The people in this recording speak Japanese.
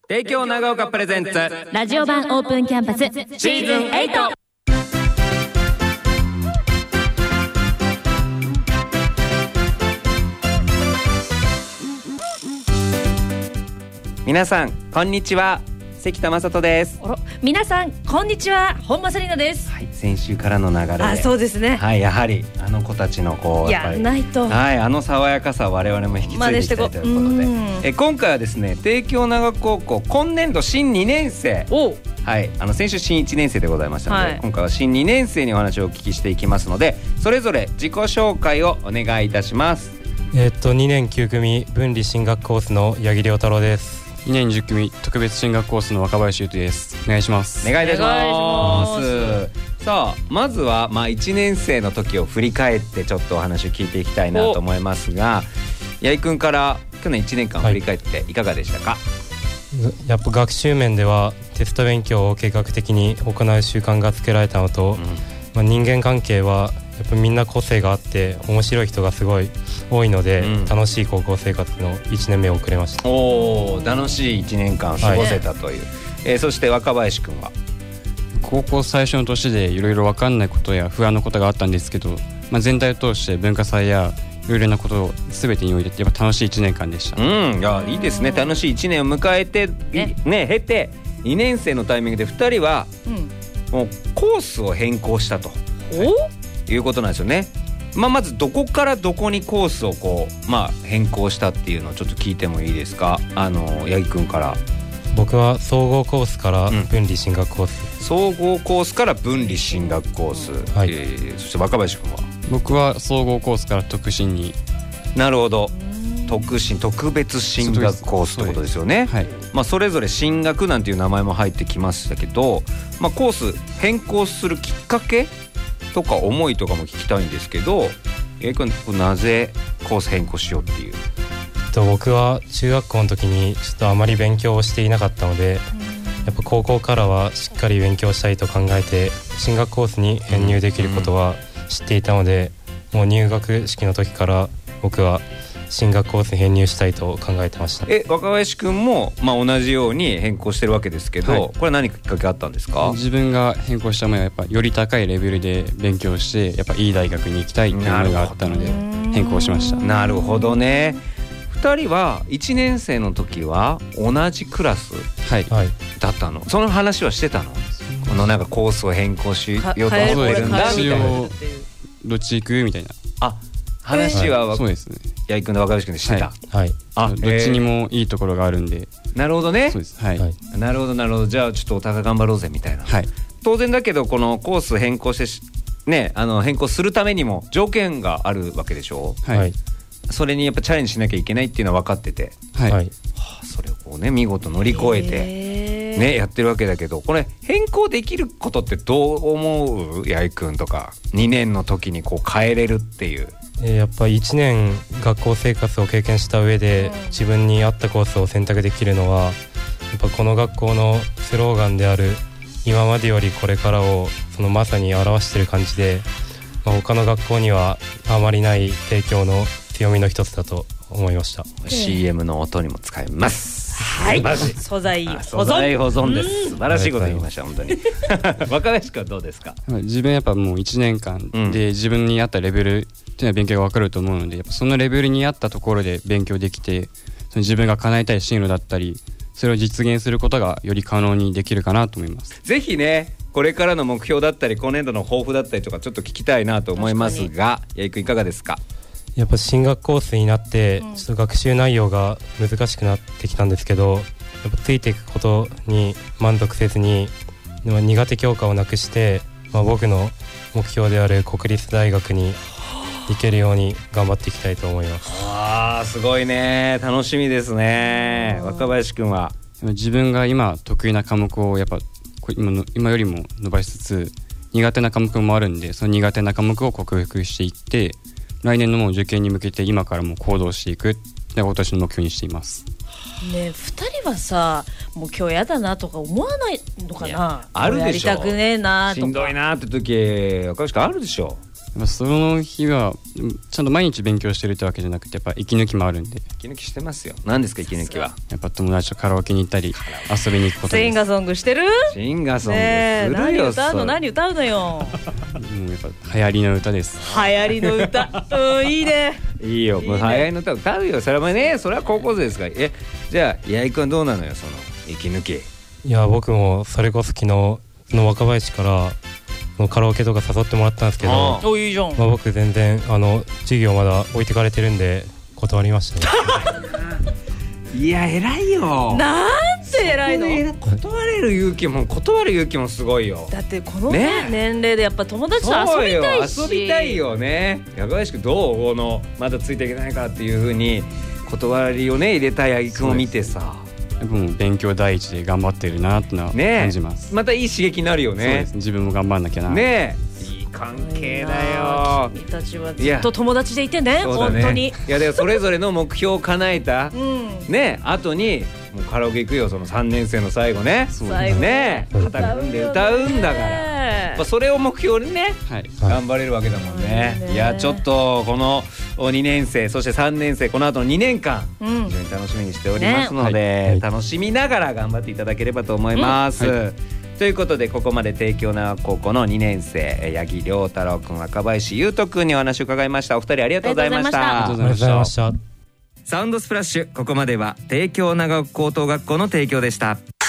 帝京長岡プレゼンツラジオ版オープンキャンパスシーズン8。 皆さんこんにちは、関田正人です。 皆さんこんにちは、本間紗理奈です。 はい、先週からの流れで、 そうですね、 はい、やはりあの子たちのこうやんないと、 はい、あの爽やかさを我々も引き継いでいきたいということで、今回はですね、帝京長岡高校今年度新2年生、はい、先週新1年生でございましたので、今回は新2年生にお話をお聞きしていきますので、それぞれ自己紹介をお願いいたします。 2年9組分離進学コースの八木亮太郎です。 2年10組特別進学コースの若林優斗です。お願いします。 お願いいたします。さあ、まずは1年生の時を振り返ってちょっとお話を聞いていきたいなと思いますが、八木くんから去年1年間振り返っていかがでしたか？ やっぱ学習面ではテスト勉強を計画的に行う習慣がつけられたのと、人間関係はやっぱみんな個性があって面白い人がすごい多いので、楽しい高校生活の1年目を送れました。 楽しい1年間過ごせたという、そして若林くんは高校最初の年でいろいろ分かんないことや不安なことがあったんですけど、全体を通して文化祭やいろいろなことを全てにおいてやっぱ楽しい1年間でした。 いや、いいですね。楽しい1年を迎えて経て2年生のタイミングで2人はもうコースを変更したということなんですよね。まずどこからどこにコースを変更したっていうのをちょっと聞いてもいいですか？八木くんから。 僕は総合コースから分離進学コース、 総合コースから分離進学コース、そして若林くんは？ 僕は総合コースから特進に。 なるほど、特別進学コースってことですよね。それぞれ進学なんていう名前も入ってきましたけど、コース変更するきっかけとか思いとかも聞きたいんですけど、八木君なぜコース変更しようっていう？ 僕は中学校の時にちょっとあまり勉強をしていなかったので、やっぱ高校からはしっかり勉強したいと考えて進学コースに編入できることは知っていたので、もう入学式の時から僕は進学コースに編入したいと考えてました。 若林くんも同じように変更してるわけですけど、これは何かきっかけあったんですか？ 自分が変更したものはやっぱより高いレベルで勉強してやっぱいい大学に行きたいっていうのがあったので変更しました。 なるほどね。2人は1年生の時は同じクラスだったの？その話はしてたの？このコースを変更しようと思ってるんだみたいな。 どっち行くみたいな話はそうですね、 八木くんと若林くんでしてた。 どっちにもいいところがあるんで。 なるほどね。 そうです、 なるほど。じゃあちょっとお互い頑張ろうぜみたいな。当然だけどこのコース変更して変更するためにも条件があるわけでしょ？それにやっぱチャレンジしなきゃいけないっていうのは分かってて、それを見事乗り越えてやってるわけだけど、これ変更できることってどう思う？八木くんとか2年の時に変えれるっていう。 やっぱ1年学校生活を経験した上で自分に合ったコースを選択できるのは、やっぱこの学校のスローガンである今までよりこれからをまさに表している感じで、他の学校にはあまりない帝京の強みの一つだと思いました。 CM の音にも使えます。 素材保存です。素晴らしいこと言いました本当に。若林君はどうですか？ 自分やっぱもう1年間で自分に合ったレベルっていうのは勉強が分かると思うので、やっぱそのレベルに合ったところで勉強できて、その自分が叶えたい進路だったりそれを実現することがより可能にできるかなと思います。 ぜひね、これからの目標だったり今年度の抱負だったりとかちょっと聞きたいなと思いますが、八木君いかがですか？ やっぱ進学コースになってちょっと学習内容が難しくなってきたんですけど、やっぱついていくことに満足せずに苦手教科をなくして、僕の目標である国立大学に行けるように頑張っていきたいと思います。 すごいね、楽しみですね。若林くんは？ 自分が今得意な科目をやっぱ今よりも伸ばしつつ苦手な科目もあるんで、その苦手な科目を克服していって来年のもう受験に向けて今からもう行動していくって今年の目標にしています。 2人はさ、もう今日やだなとか思わないのかな？ あるでしょ。 やりたくねえなとかしんどいなって時、若林くんあるでしょ。 その日はちゃんと毎日勉強してるってわけじゃなくて、やっぱ息抜きもあるんで。 息抜きしてますよ。何ですか息抜きは？ やっぱ友達とカラオケに行ったり遊びに行くことです。 シンガソングしてる？ シンガソングするよ。 何歌うのよ。 もうやっぱ流行りの歌です。 流行りの歌いいね。 いいよ、もう流行りの歌歌うよ。それはね、それは高校生ですから。じゃあ八重くんはどうなのよ、その息抜き。 いや僕もそれこそ昨日の若林からカラオケとか誘ってもらったんですけど、 いいじゃん。 僕全然授業まだ置いてかれてるんで断りましたね。 いや偉いよ。 なんて偉いの。 断る勇気もすごいよ。 だってこの年齢でやっぱ友達と遊びたいし。 遊びたいよね。若林くんどう？まだついていけないからっていう風に断りをね入れた八木くんを見てさ。 もう勉強第一で頑張ってるなってのは感じます。 またいい刺激になるよね。 そうですね、自分も頑張んなきゃな。 ねえ、いい関係だよ。 君たちはずっと友達でいてね、本当に。いやでもそれぞれの目標を叶えたね後にもうカラオケ行くよ、その3年生の最後ね。ね肩組んで歌うんだから。それを目標にね頑張れるわけだもんね。いやちょっとこの2年生そして3年生この後の2年間非常に楽しみにしておりますので、楽しみながら頑張っていただければと思います。ということでここまで帝京長高校の2年生八木亮太郎くん、若林優斗くんにお話を伺いました。お二人ありがとうございました。 ありがとうございました。 サウンドスプラッシュ、ここまでは帝京長岡高等学校の提供でした。